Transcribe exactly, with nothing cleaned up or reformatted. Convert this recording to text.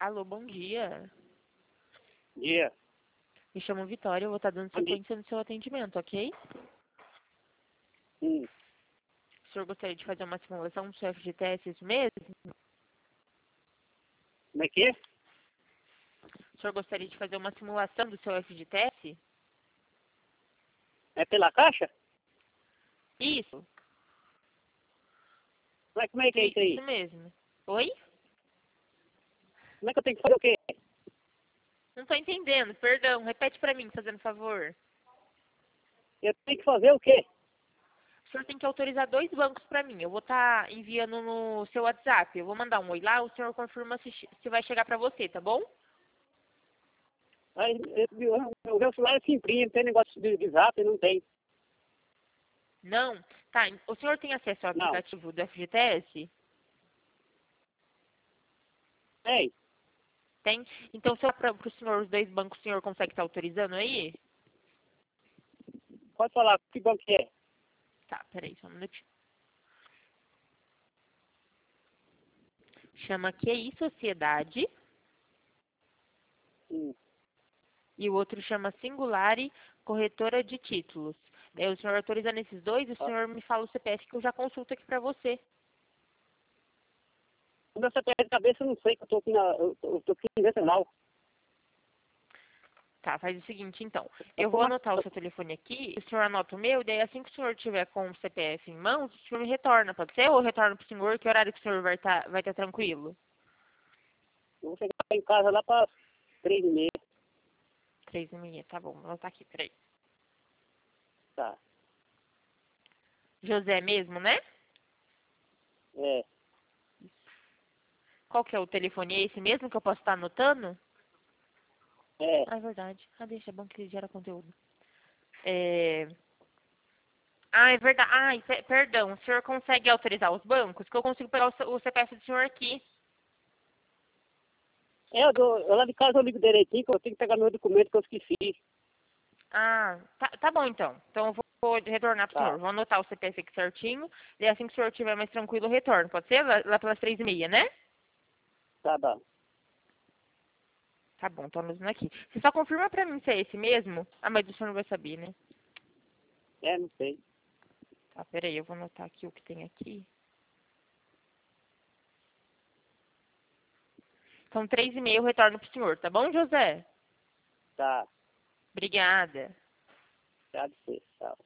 Alô, bom dia. Dia. Me chamo Vitória, eu vou estar dando Bom dia. sequência no seu atendimento, ok? Hum. O senhor gostaria de fazer uma simulação do seu F G T S isso mesmo? Como é que é? O senhor gostaria de fazer uma simulação do seu F G T S? É pela caixa? Isso, Mas como é que é isso aí? isso mesmo. Oi? Como é que eu tenho que fazer o quê? Não tô entendendo, perdão, repete pra mim, fazendo favor. Eu tenho que fazer o quê? O senhor tem que autorizar dois bancos pra mim. Eu vou estar enviando no seu WhatsApp. Eu vou mandar um oi lá, o senhor confirma se, che- se vai chegar pra você, tá bom? Aí, eu- o meu celular é simplinho, não tem negócio de, de zap, não tem. Não? Tá, o senhor tem acesso ao Não. aplicativo do F G T S? Tem. Tem? Então, se eu para o senhor os dois bancos, o senhor consegue estar autorizando aí? Pode falar que banco que é. Tá, peraí, só um minutinho. Chama Q I Sociedade Hum. e o outro chama Singulari Corretora de Títulos. Daí o senhor autoriza nesses dois e o Ó. senhor me fala o C P F que eu já consulto aqui pra você. O meu C P F de cabeça eu não sei, que eu tô aqui na. Eu, eu tô aqui nacional. Tá, faz o seguinte, então. Eu Eu tô vou na- anotar o seu telefone aqui, o senhor anota o meu, e daí assim que o senhor tiver com o C P F em mãos, o senhor me retorna, pode ser? Ou eu retorno pro senhor, que horário que o senhor vai estar vai tá tranquilo? Eu vou chegar em casa lá para três e meia. Três e meia, tá bom, vou anotar aqui, peraí. Tá. José mesmo, né? É. Qual que é o telefone? É esse mesmo que eu posso estar anotando? É. Ah, é verdade. Ah, deixa, é bom que gera conteúdo. É... Ah, é verdade. Ai, pe- perdão. O senhor consegue autorizar os bancos? Que eu consigo pegar o, C- o C P F do senhor aqui. É, eu, dou- eu lá de casa eu ligo direitinho, que eu tenho que pegar meu documento que eu esqueci. Ah, tá, tá bom então. Então eu vou, vou retornar pro Tá. senhor. Vou anotar o C P F aqui certinho. E assim que o senhor estiver mais tranquilo, eu retorno. Pode ser? Lá, lá pelas três e meia, né? Tá, tá. Tá bom, tô anotando aqui. Você só confirma pra mim se é esse mesmo? Ah, mas o senhor não vai saber, né? É, não sei. Tá, peraí, eu vou anotar aqui o que tem aqui. São três e meia, eu retorno pro senhor, tá bom, José? Tá. Obrigada. Tá, de ser. Tá.